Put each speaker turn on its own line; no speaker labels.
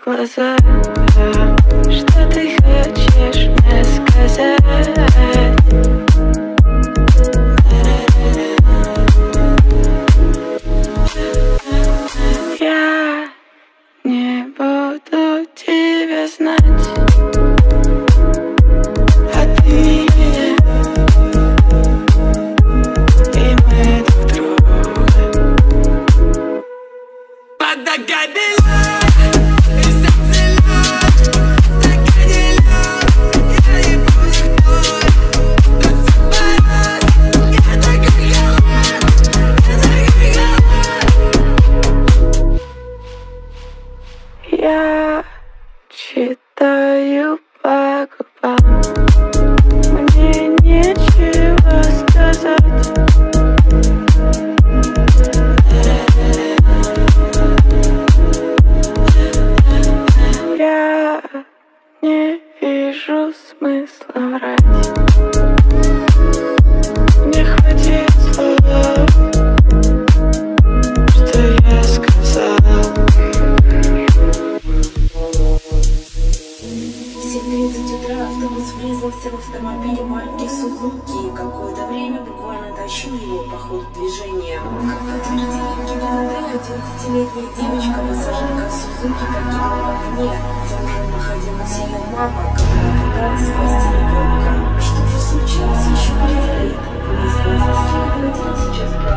глаза. Что ты хочешь мне сказать? Я не буду тебя знать, а ты меня, и мы друг друга. Подогай белая, и сердце лед, стакане лед, я не буду твой. Тут все порос, я такой голод, я читаю по губам, мне нечего сказать. Я не вижу смысла врать. Мне хватит слов, что я сказал.
В 7:30 утра автобус врезался в автомобиль Марки Сузуки и какое-то время буквально тащил его по ходу движения. Как подтвердили ГИБДД, 11-летняя девочка, пассажирка Сузуки, погибла в огне, где уже находилась ее мама, которая пыталась спасти ребенка. Что же случилось, еще предстоит выяснить. Следователи сейчас